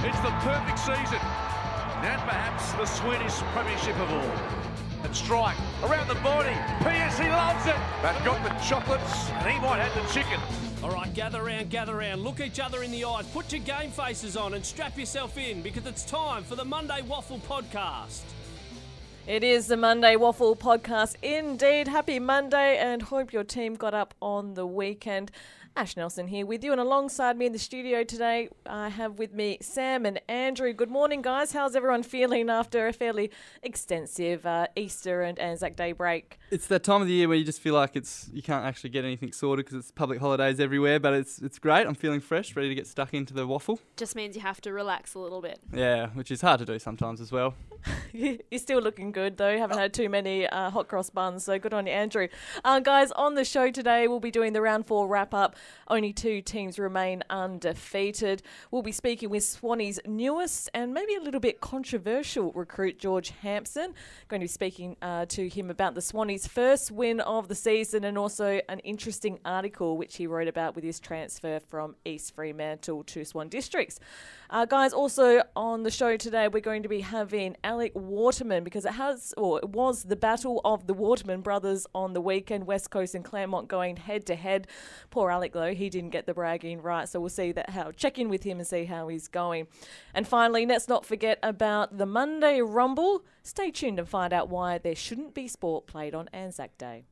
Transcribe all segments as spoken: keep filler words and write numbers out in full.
It's the perfect season. And perhaps the sweetest premiership of all. And strike around the body. Pierce, he loves it. They've got the chocolates and he might have the chicken. All right, gather round, gather round. Look each other in the eyes. Put your game faces on and strap yourself in because it's time for the Monday Waffle Podcast. It is the Monday Waffle Podcast indeed. Happy Monday and hope your team got up on the weekend. Ash Nelson here with you, and alongside me in the studio today, I have with me Sam and Andrew. Good morning, guys. How's everyone feeling after a fairly extensive uh, Easter and Anzac Day break? It's that time of the year where you just feel like it's you can't actually get anything sorted because it's public holidays everywhere, but it's it's great. I'm feeling fresh, ready to get stuck into the waffle. Just means you have to relax a little bit. Yeah, which is hard to do sometimes as well. You're still looking good, though. You haven't had too many uh, hot cross buns, so good on you, Andrew. Uh, guys, on the show today, we'll be doing the round four wrap-up. Only two teams remain undefeated. We'll be speaking with Swanee's newest and maybe a little bit controversial recruit, George Hampson. Going to be speaking uh, to him about the Swanee's first win of the season and also an interesting article which he wrote about with his transfer from East Fremantle to Swan Districts. Uh, guys, also on the show today, we're going to be having Alec Waterman because it has, or it was the battle of the Waterman brothers on the weekend, West Coast and Claremont going head to head. Poor Alec, though, he didn't get the bragging right, so we'll see that how check in with him and see how he's going. And finally, let's not forget about the Monday Rumble. Stay tuned and find out why there shouldn't be sport played on Anzac Day.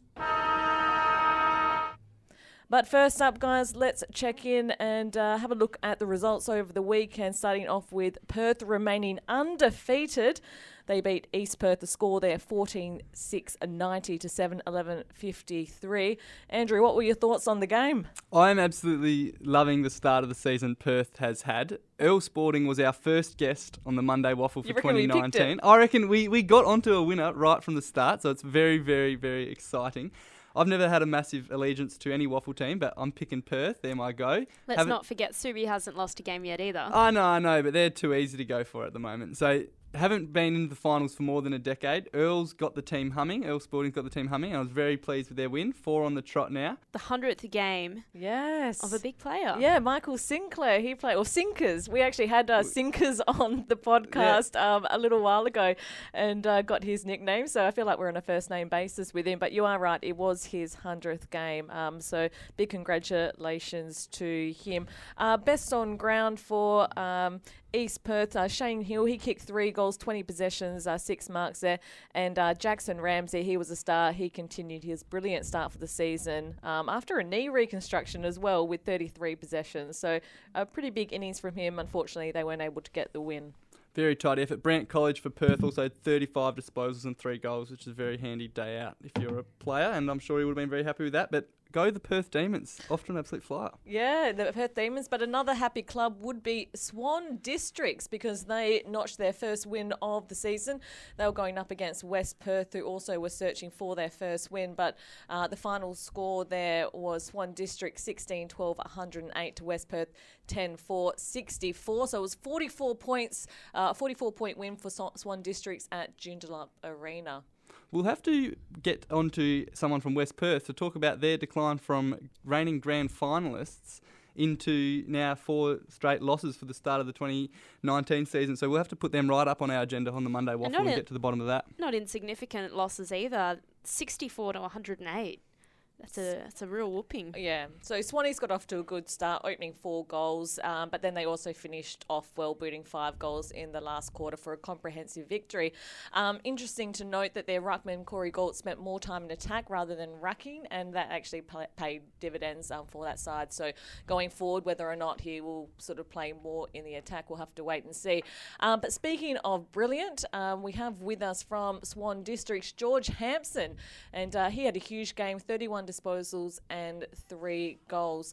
But first up, guys, let's check in and uh, have a look at the results over the weekend, starting off with Perth remaining undefeated. They beat East Perth, the score there fourteen six ninety to seven eleven fifty-three. Andrew, what were your thoughts on the game? I'm absolutely loving the start of the season Perth has had. Earl Sporting was our first guest on the Monday Waffle for twenty nineteen. I reckon we, we got onto a winner right from the start, so it's very, very, very exciting. I've never had a massive allegiance to any waffle team, but I'm picking Perth. They're my go. Let's Haven't not forget Subi hasn't lost a game yet either. I know, I know, but they're too easy to go for at the moment. So haven't been in the finals for more than a decade. Earl's got the team humming. Earl Sporting's got the team humming. I was very pleased with their win. Four on the trot now. The hundredth game Yes. of a big player. Yeah, Michael Sinclair, he played, or Sinkers. We actually had uh, Sinkers on the podcast yeah. um, a little while ago and uh, got his nickname. So I feel like we're on a first name basis with him. But you are right, it was his hundredth game. Um, so big congratulations to him. Uh, best on ground for um, East Perth, uh, Shane Hill, he kicked three goals, twenty possessions, uh, six marks there. And uh, Jackson Ramsey, he was a star. He continued his brilliant start for the season um, after a knee reconstruction as well with thirty-three possessions. So a pretty big innings from him. Unfortunately, they weren't able to get the win. Very tight effort. Brant College for Perth also had thirty-five disposals and three goals, which is a very handy day out if you're a player, and I'm sure he would have been very happy with that. But go the Perth Demons, off to an absolute flyer. Yeah, the Perth Demons, but another happy club would be Swan Districts because they notched their first win of the season. They were going up against West Perth, who also were searching for their first win, but uh, the final score there was Swan Districts sixteen twelve one hundred eight to West Perth ten four sixty-four. So it was forty-four points, uh, forty-four point win for Swan Districts at Joondalup Arena. We'll have to get onto someone from West Perth to talk about their decline from reigning grand finalists into now four straight losses for the start of the twenty nineteen season. So we'll have to put them right up on our agenda on the Monday Waffle and, and get to the bottom of that. Not insignificant losses either. sixty-four to one hundred eight. That's a that's a real whooping. Yeah. So Swanee's got off to a good start, opening four goals, um, but then they also finished off well, booting five goals in the last quarter for a comprehensive victory. Um, interesting to note that their ruckman, Corey Galt, spent more time in attack rather than rucking, and that actually pay, paid dividends um, for that side. So going forward, whether or not he will sort of play more in the attack, we'll have to wait and see. Um, but speaking of brilliant, um, we have with us from Swan Districts, George Hampson, and uh, he had a huge game, thirty-one disposals and three goals.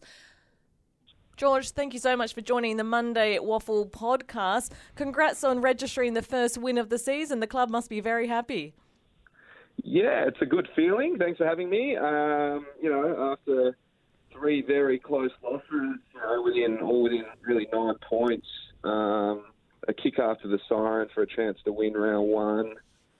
George, thank you so much for joining the Monday Waffle podcast. Congrats on registering the first win of the season. The club must be very happy. Yeah, it's a good feeling. Thanks for having me. Um, you know, after three very close losses, you know, within all within really nine points, um, a kick after the siren for a chance to win round one.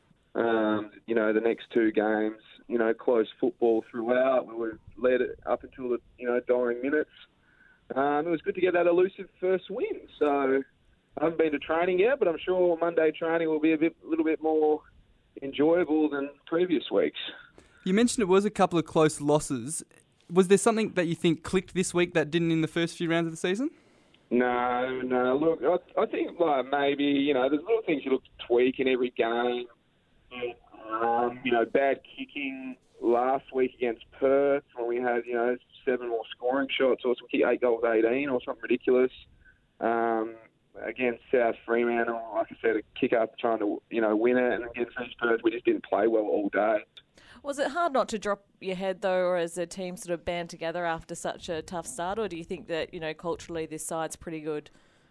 Um, you know, the next two games, you know, close football throughout. We were led it up until the, you know, dying minutes. Um, it was good to get that elusive first win. So, I haven't been to training yet, but I'm sure Monday training will be a bit, little bit more enjoyable than previous weeks. You mentioned it was a couple of close losses. Was there something that you think clicked this week that didn't in the first few rounds of the season? No, no. Look, I, I think like maybe, you know, there's little things you look to tweak in every game. Um, you know, bad kicking last week against Perth when we had, you know, seven more scoring shots, or some kick eight goals, eighteen, or something ridiculous. Um, against South Fremantle, like I said, a kick up trying to, you know, win it, and against East Perth, we just didn't play well all day. Was it hard not to drop your head, though, or as a team sort of band together after such a tough start, or do you think that, you know, culturally this side's pretty good?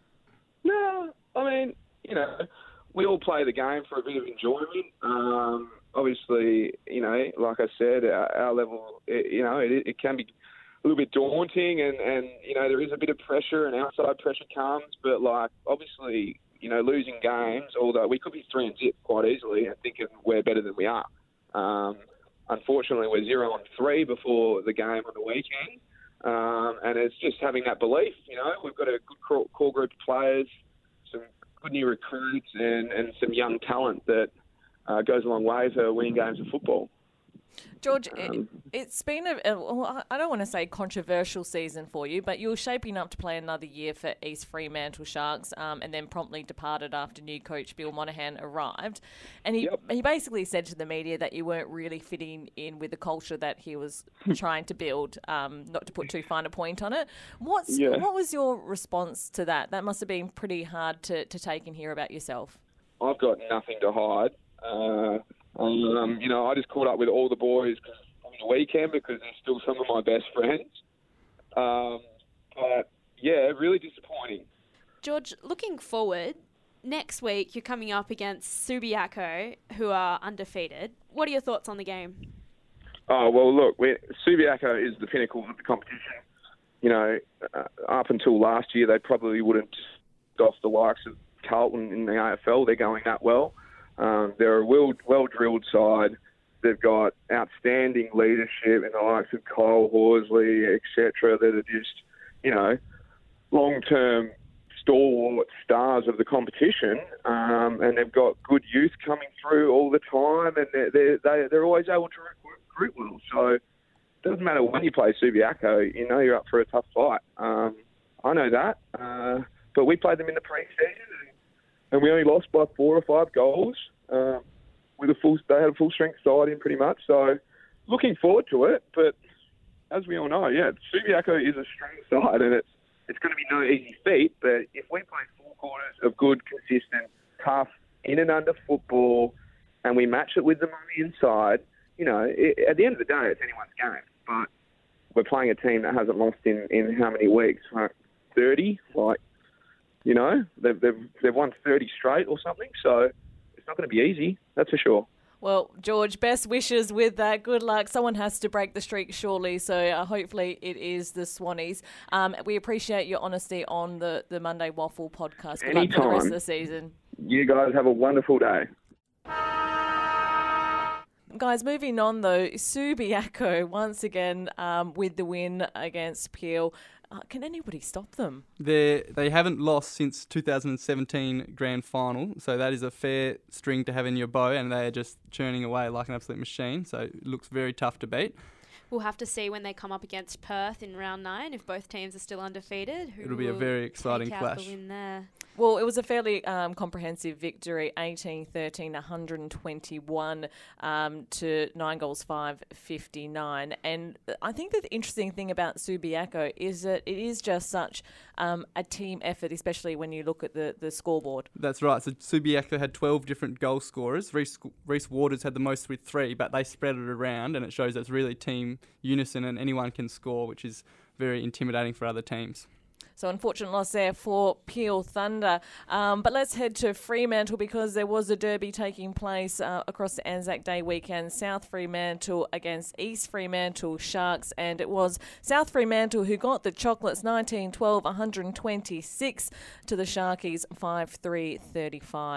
No, I mean, you know, we all play the game for a bit of enjoyment. Um, obviously, you know, like I said, our, our level, it, you know, it, it can be a little bit daunting, and, and, you know, there is a bit of pressure and outside pressure comes, but, like, obviously, you know, losing games, although we could be three and zip quite easily and thinking we're better than we are. Um, unfortunately, we're zero and three before the game on the weekend, um, and it's just having that belief, you know, we've got a good core, core group of players, some good new recruits, and, and some young talent that uh, goes a long way for winning games of football. George, it, it's been a, a, well, I don't want to say controversial season for you, but you were shaping up to play another year for East Fremantle Sharks, um, and then promptly departed after new coach Bill Monahan arrived. And he Yep. he basically said to the media that you weren't really fitting in with the culture that he was trying to build, um, not to put too fine a point on it. What's Yeah. What was your response to that? That must have been pretty hard to, to take and hear about yourself. I've got nothing to hide. Uh, um, you know, I just caught up with all the boys on the weekend because they're still some of my best friends. Um, but, yeah, really disappointing. George, looking forward, next week you're coming up against Subiaco, who are undefeated. What are your thoughts on the game? Oh, well, look, we're, Subiaco is the pinnacle of the competition. You know, uh, up until last year, they probably wouldn't off the likes of Carlton in the A F L. They're going that well. Um, they're a well, well-drilled side. They've got outstanding leadership in the likes of Kyle Horsley, et cetera, that are just, you know, long-term stalwart stars of the competition. Um, and they've got good youth coming through all the time, and they're, they're, they, they're always able to recruit well. So it doesn't matter when you play Subiaco, you know you're up for a tough fight. Um, I know that. Uh, but we played them in the pre-season, and we only lost by four or five goals. Um, with a full, they had a full strength side in pretty much. So, looking forward to it. But as we all know, yeah, Subiaco is a strong side, and it's it's going to be no easy feat. But if we play four quarters of good, consistent, tough, in and under football, and we match it with them on the inside, you know, it, at the end of the day, it's anyone's game. But we're playing a team that hasn't lost in, in how many weeks? Like thirty, like. You know, they've, they've, they've won thirty straight or something, so it's not going to be easy, that's for sure. Well, George, best wishes with that. Good luck. Someone has to break the streak, surely, so uh, hopefully it is the Swannies. Um, we appreciate your honesty on the, the Monday Waffle podcast. Good luck for the rest of the season. You guys have a wonderful day. Guys, moving on though, Subiaco once again um, with the win against Peel. Uh, can anybody stop them? They they haven't lost since two thousand seventeen grand final, so that is a fair string to have in your bow, and they are just churning away like an absolute machine. So it looks very tough to beat. We'll have to see when they come up against Perth in round nine if both teams are still undefeated. Who It'll be a very exciting take clash. out the win there? Well, it was a fairly um, comprehensive victory, eighteen thirteen, one hundred twenty-one um, to nine goals, five fifty-nine. And I think that the interesting thing about Subiaco is that it is just such um, a team effort, especially when you look at the, the scoreboard. That's right. So Subiaco had twelve different goal scorers. Reece, Reece Waters had the most with three, but they spread it around, and it shows that it's really team unison and anyone can score, which is very intimidating for other teams. So unfortunate loss there for Peel Thunder. Um, but let's head to Fremantle because there was a derby taking place uh, across the Anzac Day weekend. South Fremantle against East Fremantle Sharks. And it was South Fremantle who got the chocolates nineteen twelve, one hundred twenty-six to the Sharkies five three thirty-five.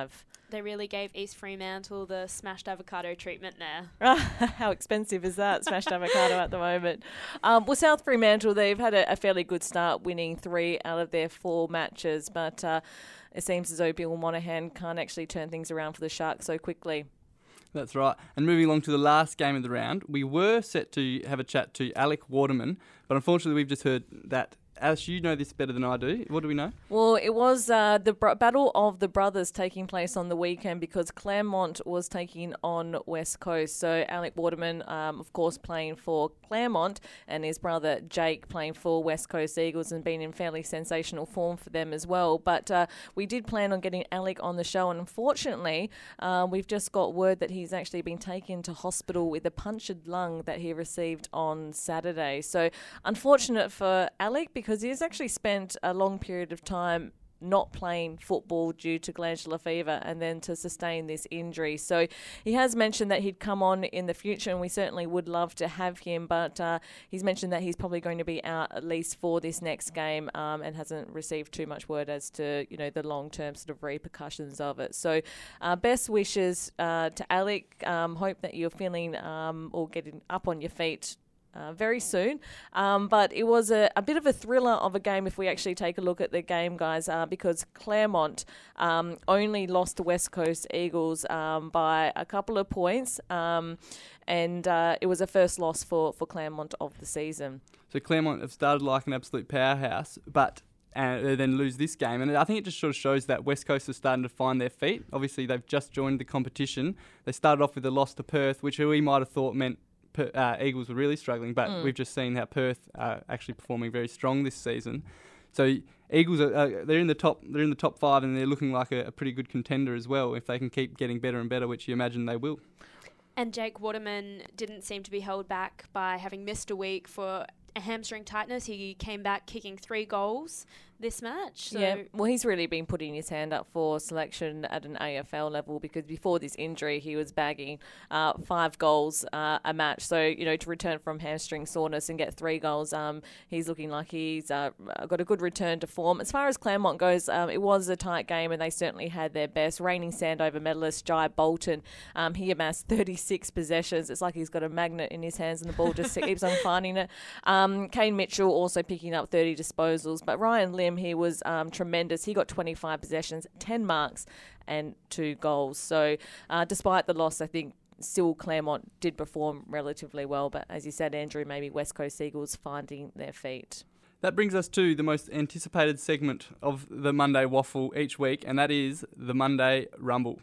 They really gave East Fremantle the smashed avocado treatment there. How expensive is that, smashed avocado at the moment? Um, well, South Fremantle, they've had a, a fairly good start, winning three out of their four matches, but uh, it seems as though Bill Monahan can't actually turn things around for the Sharks so quickly. That's right. And moving along to the last game of the round, we were set to have a chat to Alec Waterman, but unfortunately we've just heard that. Alice, you know this better than I do. What do we know? Well, it was uh, the br- Battle of the Brothers taking place on the weekend because Claremont was taking on West Coast. So Alec Waterman, um, of course, playing for Claremont, and his brother Jake playing for West Coast Eagles and been in fairly sensational form for them as well. But uh, we did plan on getting Alec on the show, and unfortunately, uh, we've just got word that he's actually been taken to hospital with a punctured lung that he received on Saturday. So unfortunate for Alec because because he's actually spent a long period of time not playing football due to glandular fever and then to sustain this injury. So he has mentioned that he'd come on in the future, and we certainly would love to have him, but uh, he's mentioned that he's probably going to be out at least for this next game um, and hasn't received too much word as to, you know, the long-term sort of repercussions of it. So uh, best wishes uh, to Alec. Um, hope that you're feeling um, or getting up on your feet Uh, very soon. Um, but it was a, a bit of a thriller of a game if we actually take a look at the game, guys, uh, because Claremont um, only lost to West Coast Eagles um, by a couple of points, um, and uh, it was a first loss for, for Claremont of the season. So Claremont have started like an absolute powerhouse, but and uh, then lose this game. And I think it just sort of shows that West Coast are starting to find their feet. Obviously, they've just joined the competition. They started off with a loss to Perth, which we might have thought meant Uh, Eagles were really struggling, but mm. we've just seen how Perth are actually performing very strong this season. So Eagles are uh, they're in the top they're in the top five, and they're looking like a, a pretty good contender as well if they can keep getting better and better, which you imagine they will. And Jake Waterman didn't seem to be held back by having missed a week for a hamstring tightness. He came back kicking three goals this match. So yeah, well, he's really been putting his hand up for selection at an A F L level because before this injury, he was bagging uh, five goals uh, a match. So, you know, to return from hamstring soreness and get three goals, um, he's looking like he's uh, got a good return to form. As far as Claremont goes, um, it was a tight game and they certainly had their best. Reigning Sandover medalist Jai Bolton, um, he amassed thirty-six possessions. It's like he's got a magnet in his hands and the ball just keeps on finding it. Um, Kane Mitchell also picking up thirty disposals, but Ryan Lim, he was um, tremendous. He got twenty-five possessions, ten marks and two goals. So uh, despite the loss, I think still Claremont did perform relatively well. But as you said, Andrew, maybe West Coast Eagles finding their feet. That brings us to the most anticipated segment of the Monday Waffle each week, and that is the Monday Rumble.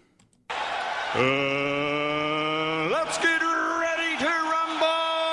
Uh, let's get ready to rumble!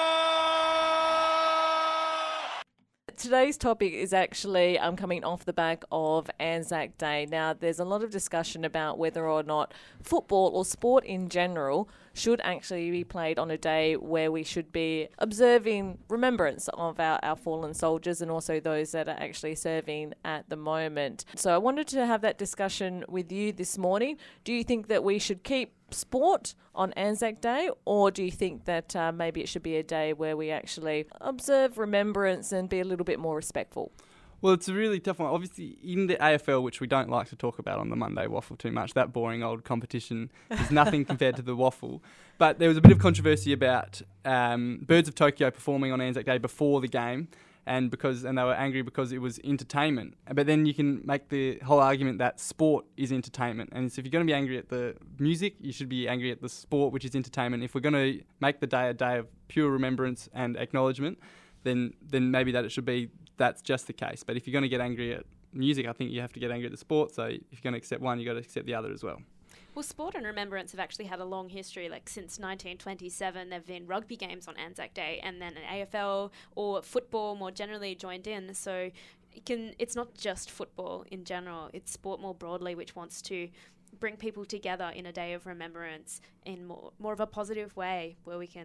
Today's topic is actually um, coming off the back of Anzac Day. Now, there's a lot of discussion about whether or not football or sport in general should actually be played on a day where we should be observing remembrance of our, our fallen soldiers and also those that are actually serving at the moment. So I wanted to have that discussion with you this morning. Do you think that we should keep sport on Anzac Day, or do you think that uh, maybe it should be a day where we actually observe remembrance and be a little bit more respectful? Well, it's a really tough one. Obviously, in the A F L, which we don't like to talk about on the Monday Waffle too much, that boring old competition is nothing compared to the Waffle. But there was a bit of controversy about um, Birds of Tokyo performing on Anzac Day before the game, and because and they were angry because it was entertainment. But then you can make the whole argument that sport is entertainment. And so if you're going to be angry at the music, you should be angry at the sport, which is entertainment. If we're going to make the day a day of pure remembrance and acknowledgement, then then maybe that it should be that's just the case. But if you're going to get angry at music, I think you have to get angry at the sport. So if you're going to accept one, you've got to accept the other as well. Well, sport and remembrance have actually had a long history. Like since nineteen twenty-seven, there have been rugby games on Anzac Day, and then an A F L or football more generally joined in. So it can it's not just football in general, it's sport more broadly, which wants to bring people together in a day of remembrance in more, more of a positive way where we can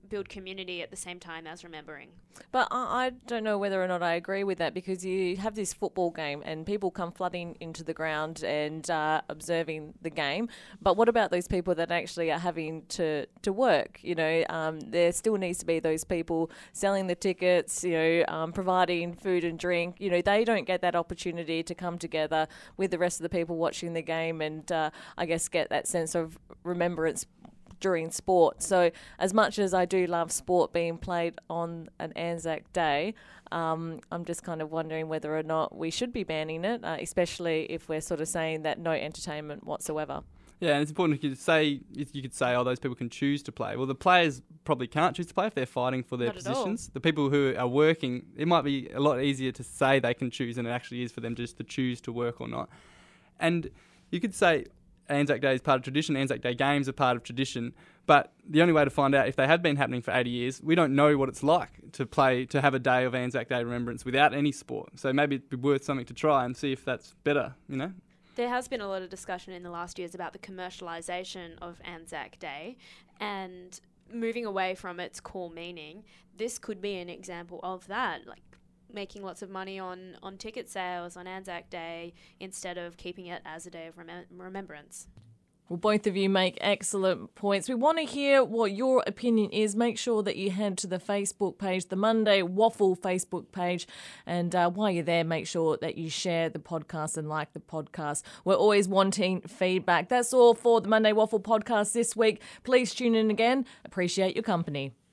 build community at the same time as remembering. But I, I don't know whether or not I agree with that, because you have this football game and people come flooding into the ground and uh, observing the game. But what about those people that actually are having to, to work? You know, um, there still needs to be those people selling the tickets, you know, um, providing food and drink. You know, they don't get that opportunity to come together with the rest of the people watching the game and uh, I guess get that sense of remembrance during sport. So as much as I do love sport being played on an Anzac Day, um, I'm just kind of wondering whether or not we should be banning it, uh, especially if we're sort of saying that no entertainment whatsoever. Yeah, and it's important you could say you could say, oh, those people can choose to play. Well, the players probably can't choose to play if they're fighting for their Not positions. The people who are working, it might be a lot easier to say they can choose than it actually is for them just to choose to work or not. And you could say Anzac Day is part of tradition, Anzac Day games are part of tradition, but the only way to find out if they have been happening for eighty years, we don't know what it's like to play, to have a day of Anzac Day remembrance without any sport. So maybe it'd be worth something to try and see if that's better, you know? There has been a lot of discussion in the last years about the commercialisation of Anzac Day and moving away from its core meaning. This could be an example of that, like making lots of money on, on ticket sales on Anzac Day instead of keeping it as a day of remem- remembrance. Well, both of you make excellent points. We want to hear what your opinion is. Make sure that you head to the Facebook page, the Monday Waffle Facebook page. And uh, while you're there, make sure that you share the podcast and like the podcast. We're always wanting feedback. That's all for the Monday Waffle podcast this week. Please tune in again. Appreciate your company.